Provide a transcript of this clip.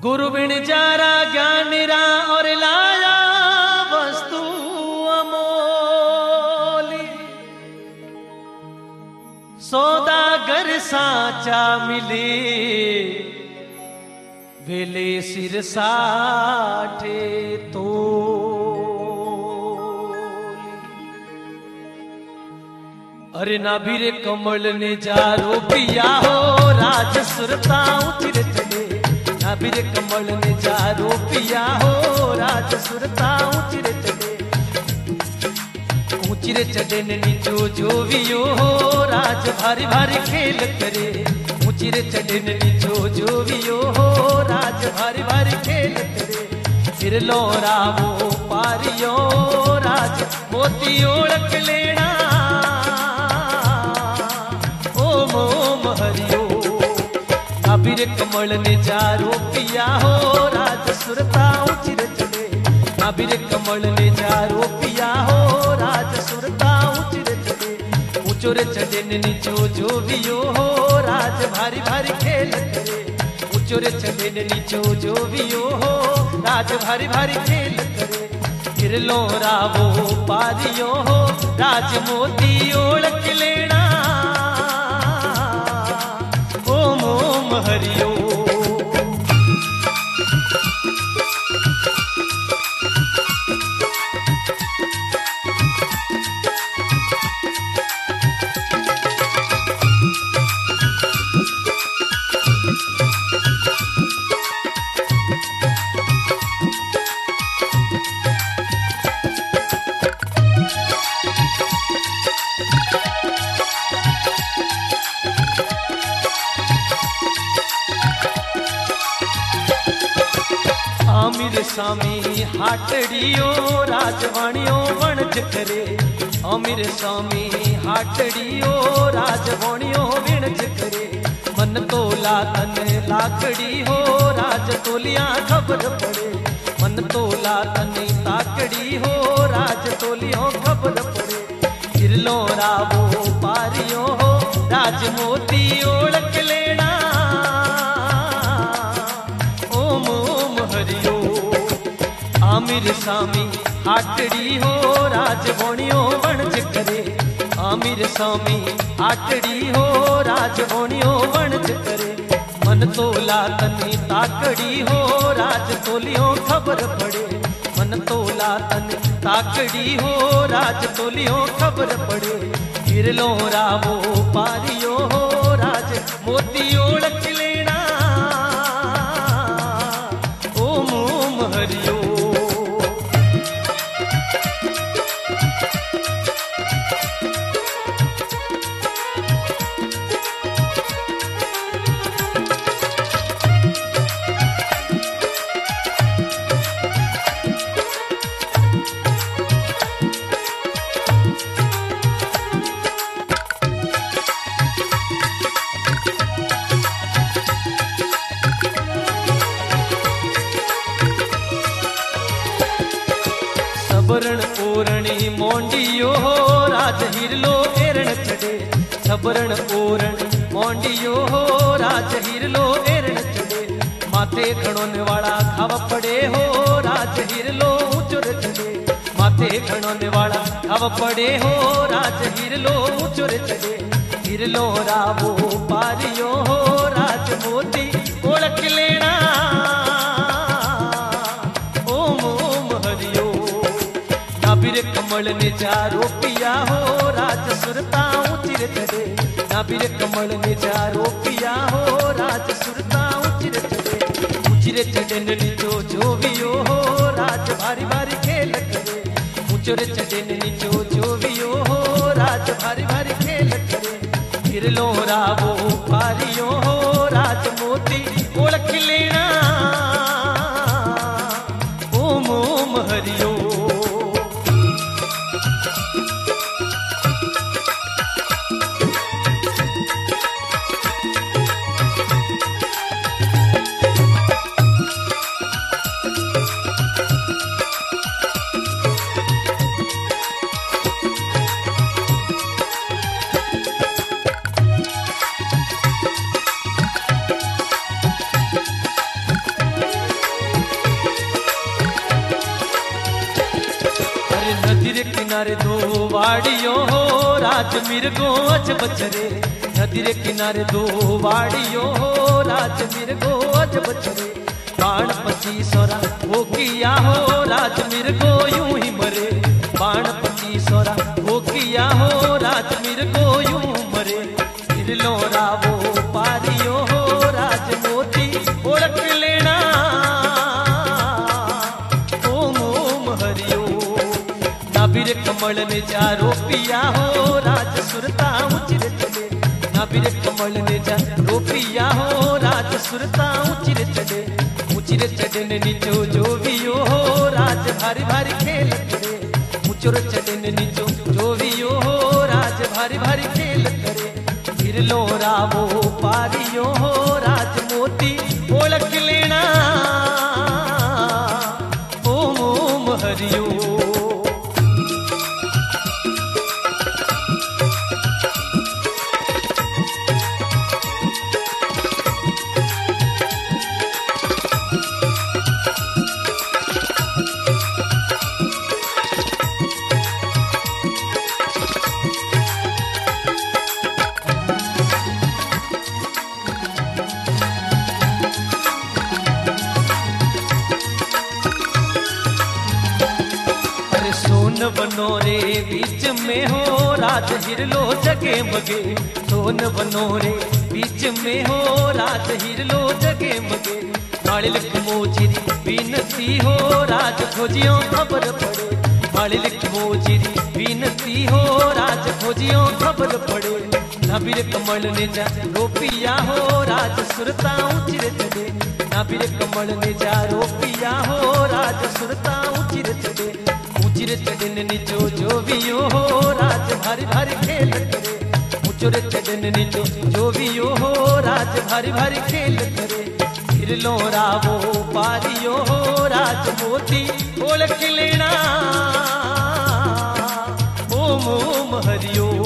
गुरु बिन Zara ज्ञान निरा और लाया वस्तु अमोली। सौदागर साचा मिले वेले सिर साठे तो। अरे नाभिर कमल ने जारो पिया हो राज सुरता उचिर चले। नाभिर कमल ने जारो पिया हो राज सुरता उचिर चले। ऊंचिर चढ़े नीचो जो वियो हो राज भारी भारी खेल करे। ऊंचिर चढ़े नीचो जो वियो हो राज भारी भारी खेल करे। फिर लोरावो पारियो राज मोती ओळख लेना। ओम ओम हरिओ नाभिर कमल ने जारो पिया हो राज सुरता उचिर चले। नाभिर कमल ने जारो पिया हो राज सुरता उचिर चले। ऊंचोर चढ़े नीचो जो वियो हो राज भारी भारी खेल करे। ऊंचोर चढ़े नीचो जो वियो हो राज भारी भारी खेल करे। फिर लोरावो पारियो हो राज मोती ओळख लेना। ओम ओम हरिओ आमिर स्वामी हाटड़ियो राजवाणियो वणज करे। आमिर स्वामी हाटड़ियो राजवाणियो वणज करे। मन तोला तन लाकड़ी हो राज तोलिया खबर पड़े। मन तोला तन ताकड़ी हो राज तोलियो खबर पड़े। फिर लोरावो पारियो हो राज मोती ओळख लेना। ओम ओम हरिओ आमिर स्वामी हाटड़ी हो राजवाणियो वणज करे। आमिर स्वामी हाटड़ी हो राजवाणियो वणज करे। मन तोला तनी ताकड़ी हो राज तोलियो खबर पड़े। मन तोला तनी ताकड़ी हो राज तोलियो खबर पड़े। फिर लोरावो पारियो हो राज मोती ओळख लेना। ओम ओम हरिओ सबरण ओरणी मोंडियो हो राज हिरलो एरण चढ़े। सबरण ओरण मोंडियो हो राज हिरलो एरण चढ़े। माथे खड़ोन वाला खाव पड़े हो राज हिरलो ऊंचोर चढ़े। माथे खड़ोन वाला खाव पड़े हो राज हिरलो ऊंचोर चढ़े। हिरलो रावो पारियो हो राज मोती ओळख लेना। ओम ओम हरिओ नाभिर कमल ने जारो पिया हो राज सुरता उचिर चढ़े। नाभिर कमल ने जारो पिया हो राज सुरता उचिर चढ़े। ऊंचिर चढ़े नीचो जो वियो हो राज भारी भारी खेल करे। ऊंचोर चढ़े नीचो जो वियो हो राज भारी भारी खेल करे। फिर लोरावो पारियो हो राज मोती ओळख लेना। ओम ओम हरिओ वाड़ियो हो राज मिर्गो अज बचरे नदी रे किनारे दो वाड़ियो हो राज मिर्गो अज बचरे बाण पची सोरा वो किया हो राज मिर्गो यूं ही मरे बाण पची सोरा वो किया हो राज मिर्गो यूं मरे फिर लोरा वो पारियो हो राज मोती ओळख लेना ओम ओम हरियो नाबिर कमल ने चारो पिया हो राज सुरता उचिर चले नाबिर कमल ने चारो पिया हो राज सुरता उचिर चले उचिर चढ़ने नीचो जो वियो हो राज भारी भारी खेल करे उचुर चढ़ने नीचो जो वियो हो राज भारी भारी खेल करे फिर लोरा वो पारियो हो राज मोती ओळख लेना ओम ओम हरियो सोन बनो रे बीच में हो राज हिरलो जगे मगे सोन बनो रे बीच में हो राज हिरलो जगे मगे मालिल मोजिरी बीनती हो राज खोजियों खबर पड़े मालिल मोजिरी बीनती हो राज खोजियों खबर पड़े नाबिर कमल ने जा रोपिया हो राज सुरता उचिर चढ़े नाबिर कमल ने जा रोपिया हो राज सुरता उचिर चढ़े उचिर चढ़न नीचो जो वियो हो राज भारी भारी खेल करे उचुर चढ़न नीचो जो वियो हो राज भारी भारी खेल करे फिर लोरा वो पारियो हो राज मोती ओळख लेना ओम ओम हरियो